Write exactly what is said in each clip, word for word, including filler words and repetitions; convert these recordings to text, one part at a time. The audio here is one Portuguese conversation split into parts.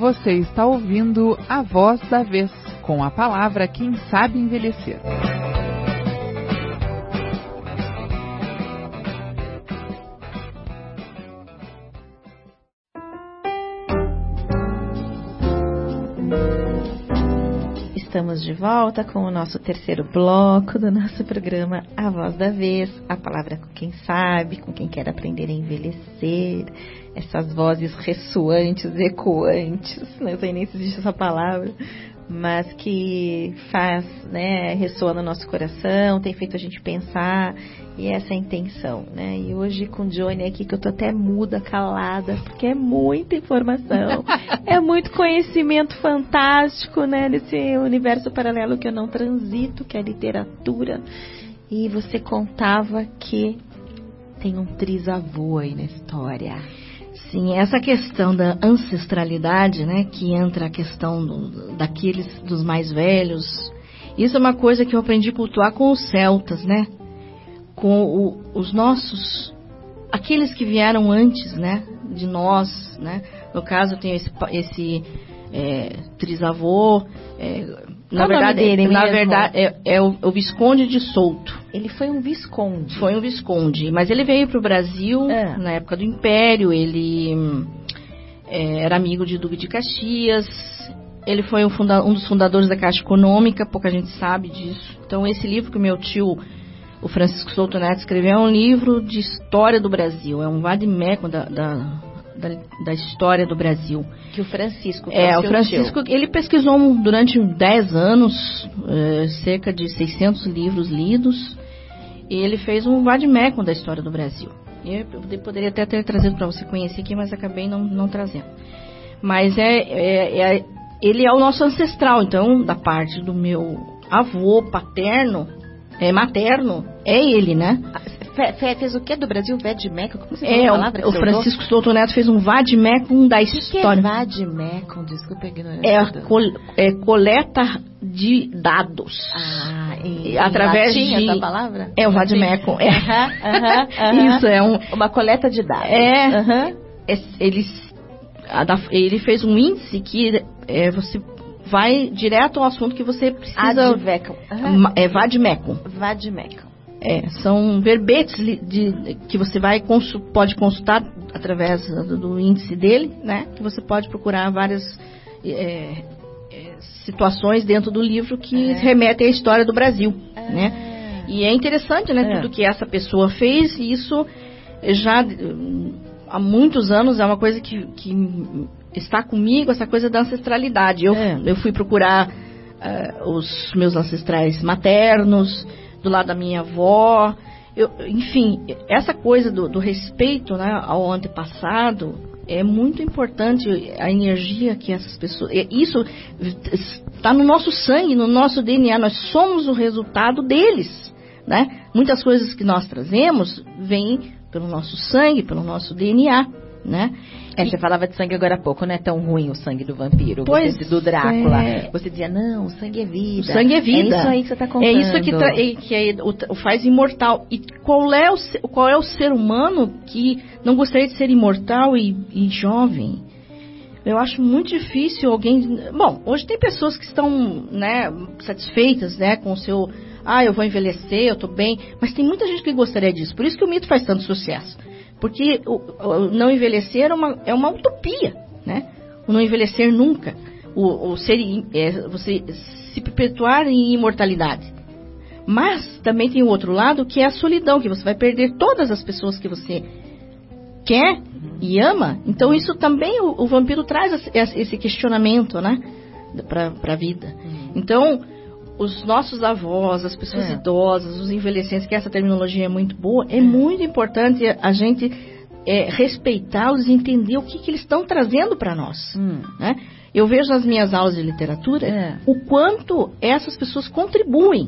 Você está ouvindo A Voz da Vez, com a palavra Quem Sabe Envelhecer. Estamos de volta com o nosso terceiro bloco do nosso programa A Voz da Vez, a palavra com quem sabe, com quem quer aprender a envelhecer, essas vozes ressoantes, ecoantes, não sei nem se existe essa palavra, mas que faz, né, ressoa no nosso coração, tem feito a gente pensar, e essa é a intenção, né? E hoje com o Johnny aqui, que eu tô até muda, calada, porque é muita informação, é muito conhecimento fantástico, né, nesse universo paralelo que eu não transito, que é a literatura. E você contava que tem um trisavô aí na história. Sim, essa questão da ancestralidade, né, que entra a questão do, daqueles dos mais velhos, isso é uma coisa que eu aprendi a cultuar com os celtas, né, com o, os nossos, aqueles que vieram antes, né, de nós, né, no caso eu tenho esse, esse é, trisavô, é, na verdade, dele, na verdade é, é o, o Visconde de Souto. Ele foi um visconde. Foi um visconde, mas ele veio para o Brasil é. na época do Império, ele é, era amigo de Duque de Caxias, ele foi um, funda, um dos fundadores da Caixa Econômica, pouca gente sabe disso. Então esse livro que o meu tio, o Francisco Souto Neto, escreveu é um livro de história do Brasil, é um vade-mecum da, da, da, da história do Brasil. Que o Francisco... É, é o Francisco, tio. Ele pesquisou durante dez anos, é, cerca de seiscentos livros lidos, e ele fez um vade-mecum da história do Brasil. Eu poderia até ter trazido para você conhecer aqui, mas acabei não, não trazendo. Mas é, é, é, ele é o nosso ancestral, então, da parte do meu avô paterno, é, materno, é ele, né? Fe, fez o que do Brasil? Vade-mecum? Como você é, fala o, o Francisco Souto Neto fez um vade-mecum da que história. Que é vade-mecum? Desculpa a ignorância. É, col, é coleta de dados. Ah, e através latim, de essa palavra? É o vade-mecum. É. Uh-huh, uh-huh, uh-huh. Isso é um, uma coleta de dados. É. Uh-huh. é eles, a, ele fez um índice que é, você vai direto ao assunto que você precisa. Advecum. Uh-huh. É vade-mecum. Vade-mecum. É, são verbetes de, de, que você vai consul, pode consultar através do, do índice dele, né? Que você pode procurar várias é, é, situações dentro do livro que é. remetem à história do Brasil, é. né? E é interessante, né? É. Tudo que essa pessoa fez, e isso já há muitos anos é uma coisa que, que está comigo, essa coisa da ancestralidade. Eu, é. eu fui procurar uh, os meus ancestrais maternos, do lado da minha avó, eu, enfim, essa coisa do, do respeito, né, ao antepassado é muito importante, a energia que essas pessoas... Isso está no nosso sangue, no nosso D N A, nós somos o resultado deles, né? Muitas coisas que nós trazemos vêm pelo nosso sangue, pelo nosso D N A, né? É, você falava de sangue agora há pouco, não é tão ruim o sangue do vampiro, pois você, do Drácula. É. Você dizia, não, o sangue é vida. O sangue é vida. É isso aí que você está contando. É isso que, tra- que é, o, o faz imortal. E qual é, o, qual é o ser humano que não gostaria de ser imortal e, e jovem? Eu acho muito difícil alguém... Bom, hoje tem pessoas que estão, né, satisfeitas, né, com o seu... Ah, eu vou envelhecer, eu estou bem. Mas tem muita gente que gostaria disso. Por isso que o mito faz tanto sucesso. Porque o, o não envelhecer é uma, é uma utopia, né? O não envelhecer nunca. O, o ser, é, você se perpetuar em imortalidade. Mas também tem o outro lado, que é a solidão, que você vai perder todas as pessoas que você quer e ama. Então isso também, o, o vampiro traz esse questionamento, né? Para a vida. Então, os nossos avós, as pessoas é. idosas, os envelhecentes, que essa terminologia é muito boa, é, é. muito importante a gente é, respeitá-los e entender o que, que eles estão trazendo para nós. Hum. Né? Eu vejo nas minhas aulas de literatura é. o quanto essas pessoas contribuem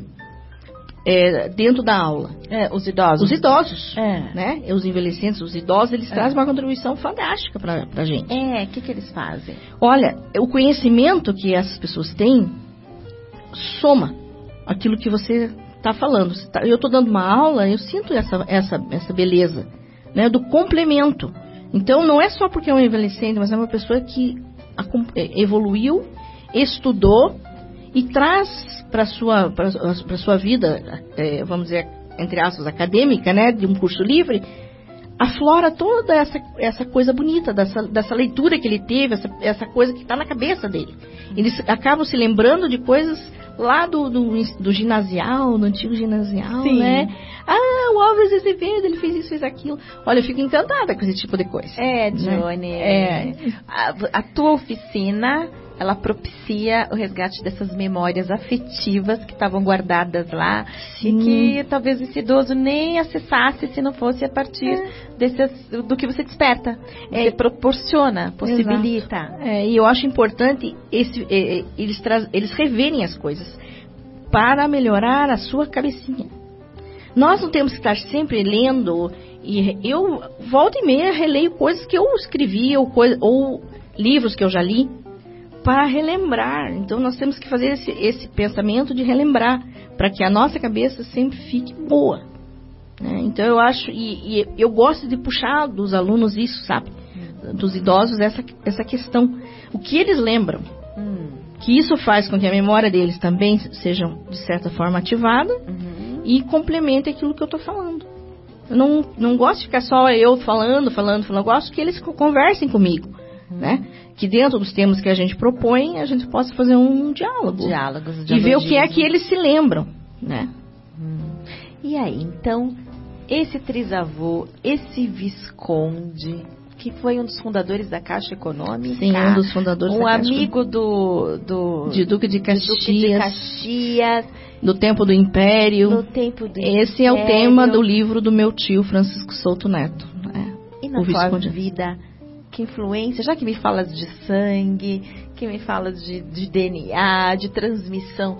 é, dentro da aula. É, os idosos. Os idosos, é. né? Os envelhecentes, os idosos, eles é. trazem uma contribuição fantástica para a gente. É, o que, que eles fazem? Olha, o conhecimento que essas pessoas têm soma aquilo que você está falando. Eu estou dando uma aula, eu sinto essa, essa, essa beleza, né, do complemento. Então, não é só porque é um envelhecente, mas é uma pessoa que evoluiu, estudou e traz para a sua, para sua vida, é, vamos dizer, entre aspas, acadêmica, né, de um curso livre, aflora toda essa, essa coisa bonita, dessa, dessa leitura que ele teve, essa, essa coisa que está na cabeça dele. Eles acabam se lembrando de coisas lá do, do, do ginasial, do antigo ginasial, Sim. né? Ah, o Álvares Azevedo, ele fez isso, fez aquilo. Olha, eu fico encantada com esse tipo de coisa. É, Johnny. Né? É. A, a tua oficina, ela propicia o resgate dessas memórias afetivas que estavam guardadas lá. Sim. E que talvez esse idoso nem acessasse se não fosse a partir é. desses, do que você desperta. Você é. proporciona, possibilita. É, e eu acho importante esse, é, eles, traz, eles reverem as coisas para melhorar a sua cabecinha. Nós não temos que estar sempre lendo, e eu volta e meia releio coisas que eu escrevi ou, coisa, ou livros que eu já li para relembrar. Então nós temos que fazer esse, esse pensamento de relembrar para que a nossa cabeça sempre fique boa, né? Então eu acho, e, e eu gosto de puxar dos alunos isso, sabe? Dos idosos essa, essa questão, o que eles lembram, hum. que isso faz com que a memória deles também seja de certa forma ativada, uhum. e complemente aquilo que eu estou falando. Eu não, não gosto de ficar só eu falando, falando, falando. Eu gosto que eles conversem comigo, uhum. né? Que dentro dos temas que a gente propõe, a gente possa fazer um diálogo. Diálogos, e ver o que é que eles se lembram, né? Hum. E aí, então, esse trisavô, esse Visconde, que foi um dos fundadores da Caixa Econômica. Sim, um dos fundadores um da Caixa. Um amigo do, do... De Duque de Caxias. De Duque de Caxias. Do tempo do Império. Do tempo do Esse Império. é o tema do livro do meu tio, Francisco Souto Neto. É, e na sua vida, que influência, já que me falas de sangue, que me falas de, de D N A, de transmissão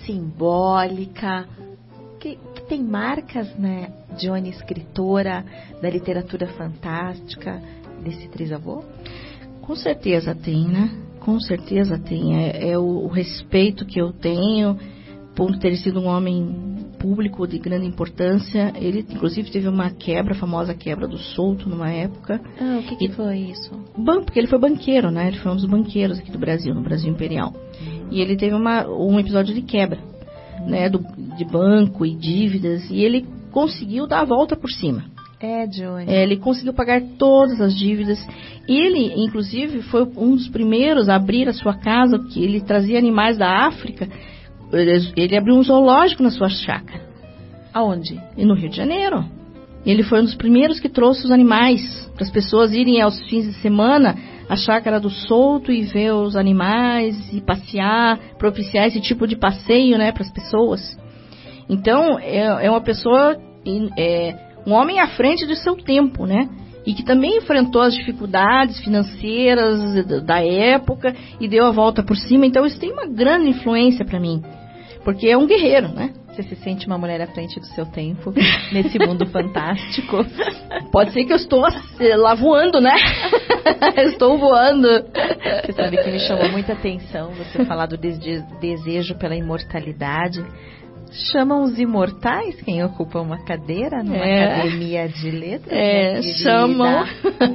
simbólica, que, que tem marcas, né, Johnny, escritora da literatura fantástica, desse trisavô? Com certeza tem, né? Com certeza tem. É, é o, o respeito que eu tenho por ter sido um homem público de grande importância. Ele, inclusive, teve uma quebra, a famosa quebra do Souto, numa época. Ah, o que, que e, foi isso? Banco, porque ele foi banqueiro, né? Ele foi um dos banqueiros aqui do Brasil, no Brasil Imperial. Uhum. E ele teve uma, um episódio de quebra, uhum. né? Do, de banco e dívidas. E ele conseguiu dar a volta por cima. É, Johnny. É, ele conseguiu pagar todas as dívidas. Ele, inclusive, foi um dos primeiros a abrir a sua casa, que ele trazia animais da África. Ele, ele abriu um zoológico na sua chácara. Aonde? E no Rio de Janeiro. Ele foi um dos primeiros que trouxe os animais para as pessoas irem aos fins de semana à chácara do Souto e ver os animais e passear, propiciar esse tipo de passeio, né, para as pessoas. Então, é, é uma pessoa, é, um homem à frente do seu tempo, né? E que também enfrentou as dificuldades financeiras da época e deu a volta por cima. Então, isso tem uma grande influência para mim. Porque é um guerreiro, né? Você se sente uma mulher à frente do seu tempo, nesse mundo fantástico. Pode ser que eu estou lá voando, né? Estou voando. Você sabe que me chamou muita atenção você falar do desejo pela imortalidade. Chamam os imortais quem ocupa uma cadeira numa é. academia de letras? É, chamam.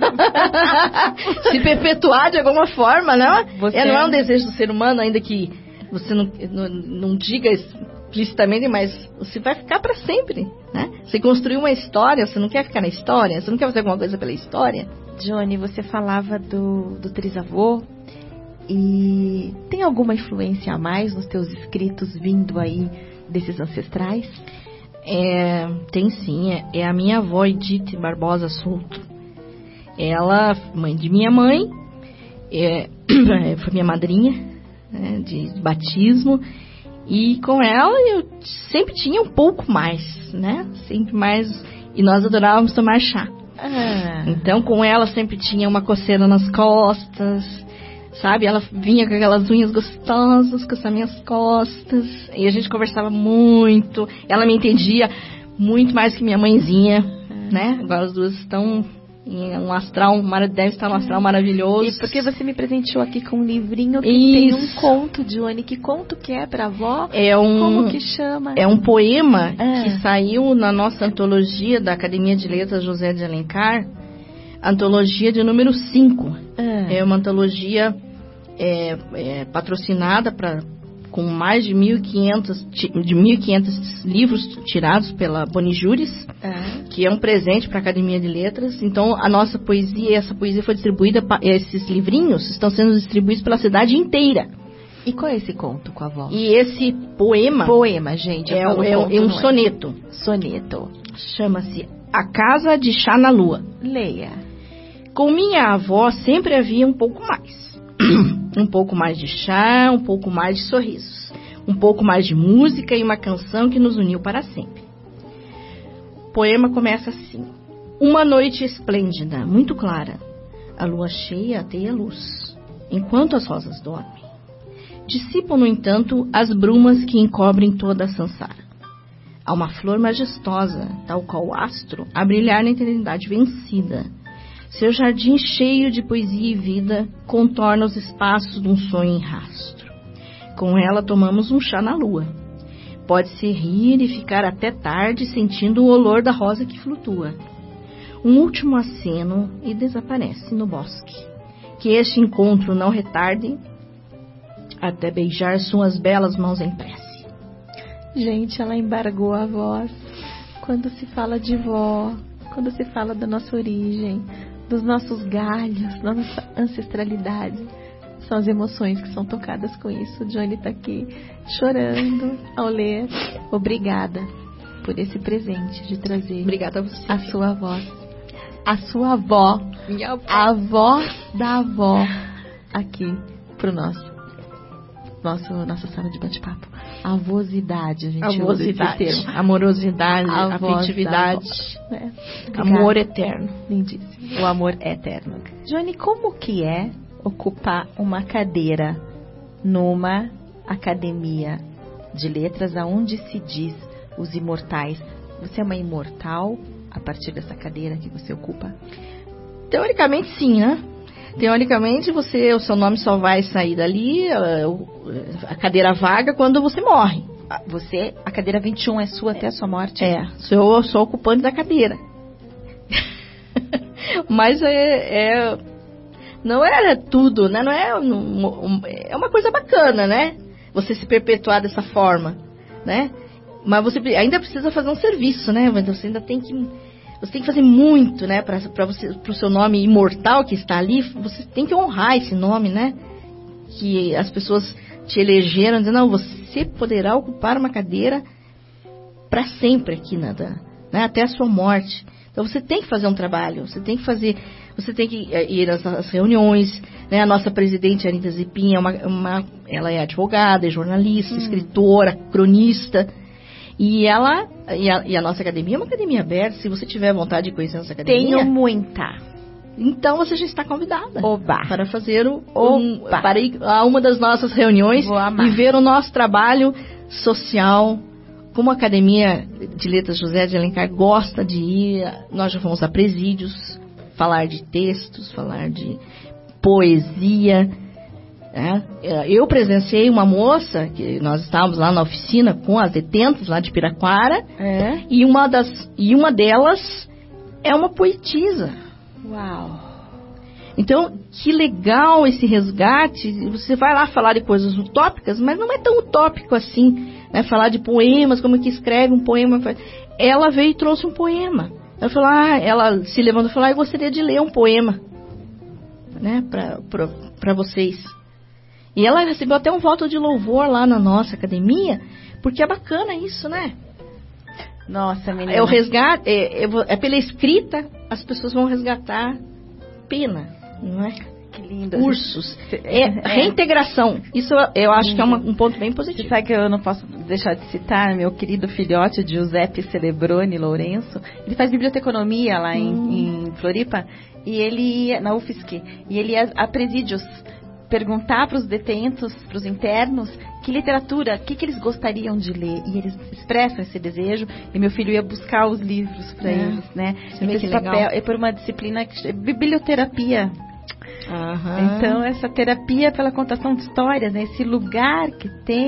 Se perpetuar de alguma forma, não? Você... É, não é um desejo do ser humano, ainda que você não, não, não diga explicitamente, mas você vai ficar para sempre, né? Você construiu uma história, você não quer ficar na história? Você não quer fazer alguma coisa pela história? Johnny, você falava do, do trisavô e tem alguma influência a mais nos teus escritos vindo aí desses ancestrais? É, tem sim, é, é a minha avó Edith Barbosa Souto. Ela, mãe de minha mãe, é, foi minha madrinha, né, de, de batismo, e com ela eu sempre tinha um pouco mais, né? Sempre mais, e nós adorávamos tomar chá. Ah. Então com ela sempre tinha uma coceira nas costas, sabe? Ela vinha com aquelas unhas gostosas, com as minhas costas. E a gente conversava muito. Ela me entendia muito mais que minha mãezinha, é. né? Agora as duas estão em um astral, deve estar um astral maravilhoso. E porque você me presenteou aqui com um livrinho que Isso. tem um conto, Johnny. Que conto que é pra avó? É um, Como que chama? É um poema é. que saiu na nossa antologia da Academia de Letras José de Alencar. Antologia de número cinco. É, é uma antologia é, é patrocinada pra, com mais de mil e quinhentos, de mil e quinhentos livros tirados pela Bonijuris, Ah. que é um presente para a Academia de Letras. Então, a nossa poesia, essa poesia foi distribuída, esses livrinhos estão sendo distribuídos pela cidade inteira. E qual é esse conto com a avó? E esse poema, Poema, gente. é, eu falo é, conto, é um não é? soneto. Soneto. Chama-se A Casa de Chá na Lua. Leia. Com minha avó sempre havia um pouco mais. Um pouco mais de chá, um pouco mais de sorrisos. Um pouco mais de música e uma canção que nos uniu para sempre. O poema começa assim. Uma noite esplêndida, muito clara. A lua cheia ateia luz, enquanto as rosas dormem. Dissipam, no entanto, as brumas que encobrem toda a Sansara. Há uma flor majestosa, tal qual o astro, a brilhar na eternidade vencida. Seu jardim cheio de poesia e vida contorna os espaços de um sonho em rastro. Com ela tomamos um chá na lua. Pode-se rir e ficar até tarde sentindo o olor da rosa que flutua. Um último aceno e desaparece no bosque. Que este encontro não retarde até beijar suas belas mãos em prece. Gente, ela embargou a voz. Quando se fala de vó, quando se fala da nossa origem, dos nossos galhos, da nossa ancestralidade, são as emoções que são tocadas com isso. O Johnny está aqui chorando ao ler. Obrigada por esse presente de trazer Obrigada a você. a sua voz, a sua avó, Minha avó. a voz da avó aqui pro nosso, nosso nossa sala de bate-papo. Avosidade, a gente usa esse Avosidade, termo. amorosidade, A voz afetividade, da avó. É. Obrigada. amor eterno. Lindíssimo. O amor é eterno. Johnny, como que é ocupar uma cadeira numa academia de letras aonde se diz os imortais? Você é uma imortal a partir dessa cadeira que você ocupa? Teoricamente, sim, né? Teoricamente, você, o seu nome só vai sair dali, a, a cadeira vaga, quando você morre. Você, a cadeira vinte e um é sua até a sua morte? É, sou, eu sou ocupante da cadeira. Mas é, é, não é tudo, né? Não é, um, um, é uma coisa bacana, né? Você se perpetuar dessa forma, né? Mas você ainda precisa fazer um serviço, né? Você ainda tem que... Você tem que fazer muito, né, para você, para o seu nome imortal que está ali, você tem que honrar esse nome, né? Que as pessoas te elegeram, dizendo, não, você poderá ocupar uma cadeira para sempre aqui, né, né, até a sua morte. Então você tem que fazer um trabalho, você tem que fazer, você tem que ir às, às reuniões, né? A nossa presidente Anitta Zepin é uma, uma, ela é advogada, é jornalista, hum. escritora, cronista. E ela, e a, e a nossa academia é uma academia aberta. Se você tiver vontade de conhecer a nossa academia... Tenho muita. Então você já está convidada. Oba. Para fazer o, um, para ir a uma das nossas reuniões e ver o nosso trabalho social. Como a Academia de Letras José de Alencar gosta de ir, nós já fomos a presídios, falar de textos, falar de poesia... É, eu presenciei uma moça, que nós estávamos lá na oficina com as detentas lá de Piraquara, é? e, uma das, e uma delas é uma poetisa. Uau! Então, que legal esse resgate. Você vai lá falar de coisas utópicas, mas não é tão utópico assim, né? Falar de poemas, como é que escreve um poema. Ela veio e trouxe um poema. Ela falou, ah, ela se levantou e falou, ah, eu gostaria de ler um poema, né, para vocês. E ela recebeu até um voto de louvor lá na nossa academia, porque é bacana isso, né? Nossa, menina. É o resgate, é, é, é pela escrita, as pessoas vão resgatar pena, não é? Que lindo. Cursos. É, é reintegração. Isso eu acho que é uma, um ponto bem positivo. Você sabe que eu não posso deixar de citar meu querido filhote Giuseppe Celebroni Lourenço. Ele faz biblioteconomia lá em, hum. em Floripa, e ele na U F S C, e ele ia a presídios perguntar para os detentos, para os internos, que literatura, o que, que eles gostariam de ler. E eles expressam esse desejo. E meu filho ia buscar os livros para é. eles, né? Então, esse papel legal. é por uma disciplina que é biblioterapia. Aham. Então, essa terapia pela contação de histórias, né? Esse lugar que tem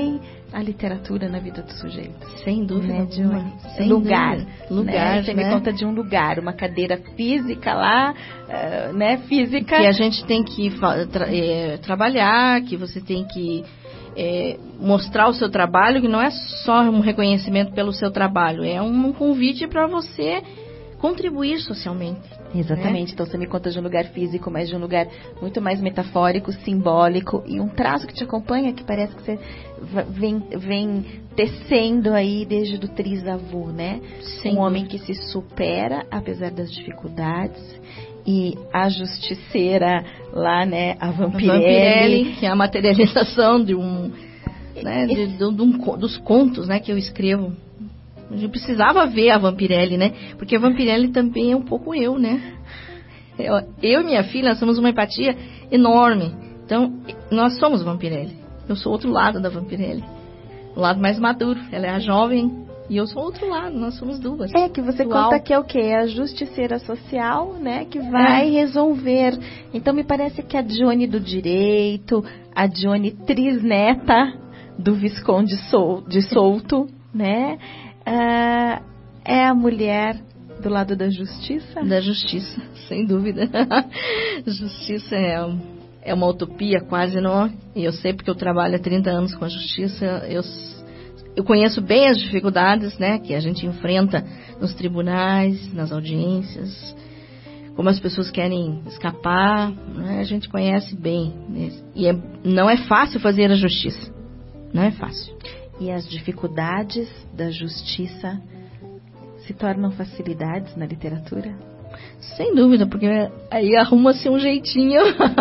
a literatura na vida do sujeito? Sem dúvida, né, Johnny? Sem lugar. Dúvida. Lugar, né? Você né? me conta de um lugar, uma cadeira física lá, uh, né? Física. Que a gente tem que tra é, trabalhar, que você tem que é, mostrar o seu trabalho, que não é só um reconhecimento pelo seu trabalho, é um, um convite para você contribuir socialmente. Exatamente. Né? Então você me conta de um lugar físico, mas de um lugar muito mais metafórico, simbólico e um traço que te acompanha, que parece que você vem, vem tecendo aí desde do trisavô, né? Sim. Um homem que se supera apesar das dificuldades. E a justiceira lá, né, a Vampirelli, a Vampirelli, que é a materialização de um, né, de, de, de um, dos contos, né, que eu escrevo. A gente precisava ver a Vampirelli, né? Porque a Vampirelli também é um pouco eu, né? Eu, eu e minha filha, nós somos uma empatia enorme. Então, nós somos Vampirelli. Eu sou outro lado da Vampirelli. O lado mais maduro. Ela é a jovem e eu sou outro lado. Nós somos duas. É, que você Dual. conta que é o quê? É a justiceira social, né? Que vai é. resolver. Então, me parece que a Johnny do direito, a Johnny trisneta do Visconde Sol, de Souto, né? Uh, é a mulher do lado da justiça? Da justiça, sem dúvida. Justiça é, é uma utopia quase, não? E eu sei porque eu trabalho há trinta anos com a justiça. Eu, eu conheço bem as dificuldades, né, que a gente enfrenta nos tribunais, nas audiências, como as pessoas querem escapar, né? A gente conhece bem. Né? E é, não é fácil fazer a justiça. Não é fácil. E as dificuldades da justiça se tornam facilidades na literatura? Sem dúvida, porque aí arruma-se um jeitinho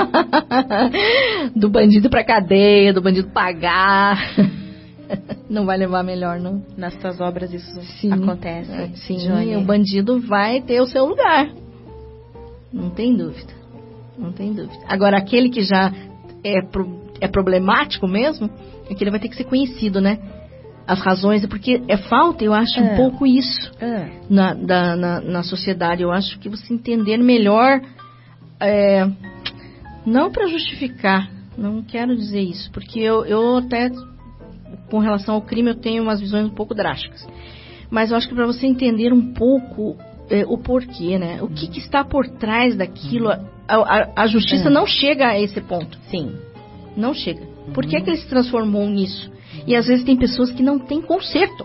do bandido pra cadeia, do bandido pagar. Não vai levar melhor, não. Nas suas obras isso sim, acontece? Sim, Johnny. O bandido vai ter o seu lugar. Não tem dúvida. Não tem dúvida. Agora, aquele que já é, pro, é problemático mesmo, é que ele vai ter que ser conhecido, né? As razões, porque é falta, eu acho, é. um pouco isso é. na, da, na, na sociedade. Eu acho que você entender melhor, é, não para justificar, não quero dizer isso, porque eu, eu até, com relação ao crime, eu tenho umas visões um pouco drásticas. Mas eu acho que para você entender um pouco é, o porquê, né? O que, que está por trás daquilo, a, a, a justiça é. não chega a esse ponto. Sim. Não chega. Por que, que ele se transformou nisso? E às vezes tem pessoas que não têm conserto.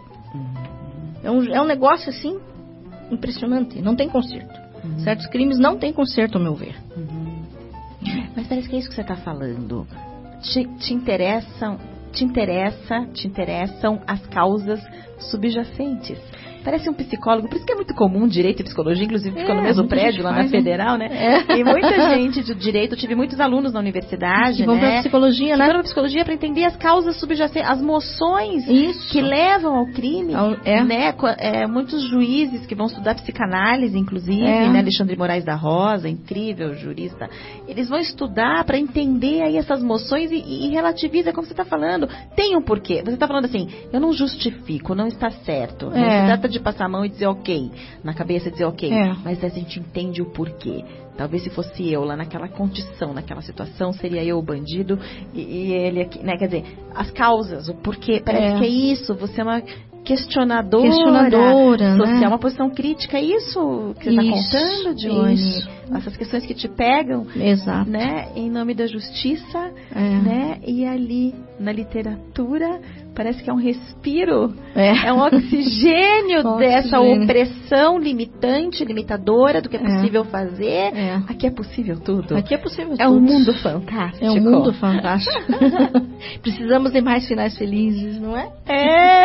É um, é um negócio assim impressionante. Não tem conserto. Uhum. Certos crimes não têm conserto, ao meu ver. Uhum. Mas parece que é isso que você está falando. Te, te interessam, te interessa, te interessam as causas subjacentes. Parece um psicólogo, por isso que é muito comum direito e psicologia, inclusive ficou é, no mesmo prédio lá faz, na Federal, né? É. E muita gente de direito, eu tive muitos alunos na universidade, que vão né? para psicologia, né? Que vão para psicologia para entender as causas subjacentes, as moções isso. que levam ao crime, é. né? É, muitos juízes que vão estudar psicanálise, inclusive, é. né? Alexandre Moraes da Rosa, incrível jurista, eles vão estudar para entender aí essas moções e, e relativiza, como você está falando, tem um porquê. Você está falando assim, eu não justifico, não está certo, é. não se trata de de passar a mão e dizer ok, na cabeça dizer ok, é. mas a gente entende o porquê. Talvez se fosse eu lá naquela condição, naquela situação, seria eu o bandido e, e ele aqui, né? Quer dizer, as causas, o porquê, parece é. que é isso, você é uma questionadora, questionadora social, né? uma posição crítica, é isso que você está contando, Johnny? Isso. Essas questões que te pegam, exato, né? Em nome da justiça, é. né? E ali na literatura parece que é um respiro, é, é um oxigênio, oxigênio dessa opressão limitante, limitadora do que é possível é. fazer. É. Aqui é possível tudo. Aqui é possível é tudo. um mundo fantástico. É um mundo fantástico. Precisamos de mais finais felizes, não é? É.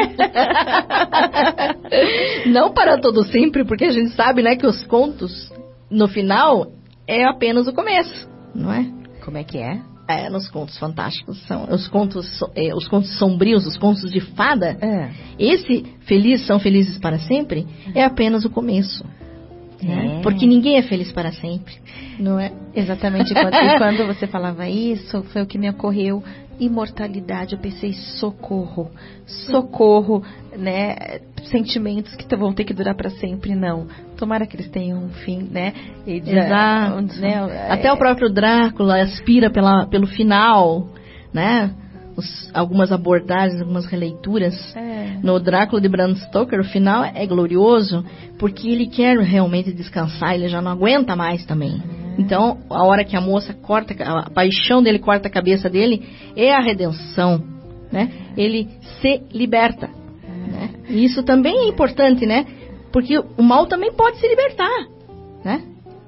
Não para todo sempre, porque a gente sabe, né, que os contos no final é apenas o começo, não é? Como é que é? É, nos contos fantásticos, são os contos, é, os contos sombrios, os contos de fada. É. Esse Felizes São Felizes para Sempre é apenas o começo. É. Né? Porque ninguém é feliz para sempre, não é? Exatamente. Quando, e quando você falava isso, foi o que me ocorreu. Imortalidade, eu pensei socorro, socorro, né? Sentimentos que vão ter que durar para sempre, não. Tomara que eles tenham um fim, né? E, exato. Né? Até é... o próprio Drácula aspira pela, pelo final, né? os, algumas abordagens, algumas releituras. É. No Drácula de Bram Stoker, o final é glorioso, porque ele quer realmente descansar, ele já não aguenta mais também. É. Então, a hora que a moça corta, a paixão dele corta a cabeça dele, é a redenção, né? Ele se liberta. É. Né? E isso também é importante, né? Porque o mal também pode se libertar, né?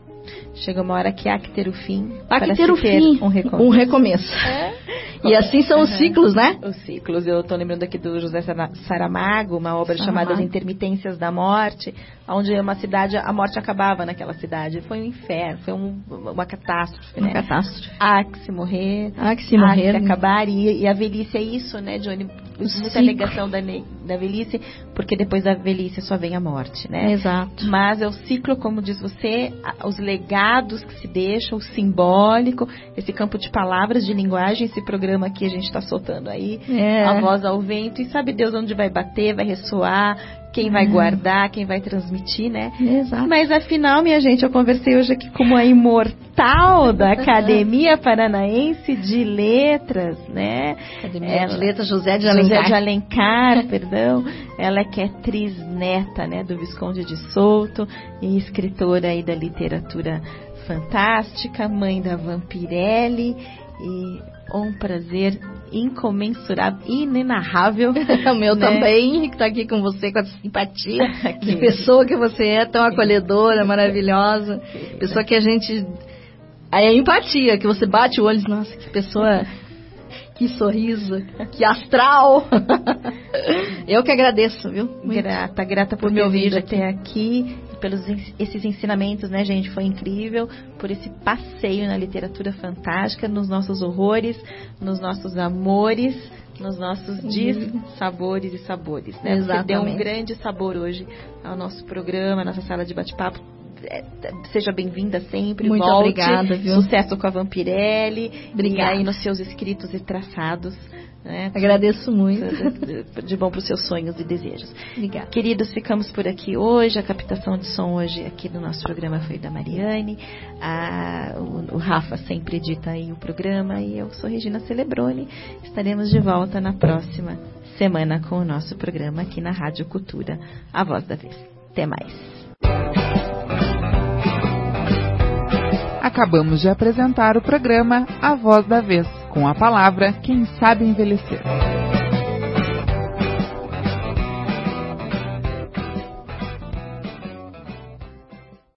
Chega uma hora que há que ter o fim. Há que ter o fim, um recomeço. Um recomeço. É. E assim são os ciclos, né? Os ciclos. Eu estou lembrando aqui do José Saramago, uma obra Saramago. chamada As Intermitências da Morte, onde uma cidade, a morte acabava naquela cidade. Foi um inferno, foi um, uma catástrofe, Uma né? catástrofe. Há que se morrer. Há que se morrer. Há que se acabar. E, e a velhice é isso, né, Johnny? Muita negação da, da velhice, porque depois da velhice só vem a morte, né? Exato. Mas é o ciclo, como diz você, os legados que se deixam, o simbólico, esse campo de palavras, de linguagem, esse programa aqui a gente está soltando aí, é. a voz ao vento, e sabe Deus onde vai bater, vai ressoar, quem vai guardar, quem vai transmitir, né? Exato. Mas afinal, minha gente, eu conversei hoje aqui com uma imortal da Academia Paranaense de Letras, né? Academia Ela, de Letras José de Alencar. José de Alencar, perdão. Ela que é trisneta, né, do Visconde de Souto e escritora aí da literatura fantástica, mãe da Vampirelli, e um prazer incomensurável, inenarrável. O meu, né? Também, que está aqui com você, com a simpatia de pessoa que você é, tão acolhedora, maravilhosa. Pessoa que a gente... Aí a empatia, que você bate o olho e diz, nossa, que pessoa... Que sorriso, que astral. Eu que agradeço, viu? Muito grata, grata por, por me ouvir até aqui, pelos esses ensinamentos, né, gente? Foi incrível, por esse passeio na literatura fantástica, nos nossos horrores, nos nossos amores, nos nossos dissabores e sabores, né? Exatamente. Você deu um grande sabor hoje ao nosso programa, à nossa sala de bate-papo. Seja bem-vinda sempre. Muito volte. Obrigada, viu? Sucesso com a Vampirelli. Obrigada. E aí nos seus escritos e traçados. Né? Agradeço muito. De bom para os seus sonhos e desejos. Obrigada. Queridos, ficamos por aqui hoje. A captação de som hoje aqui do nosso programa foi da Mariane. A, o, o Rafa sempre edita aí o programa. E eu sou Regina Celebroni. Estaremos de volta na próxima semana com o nosso programa aqui na Rádio Cultura, A Voz da Vez. Até mais. Acabamos de apresentar o programa A Voz da Vez, com a palavra Quem Sabe Envelhecer.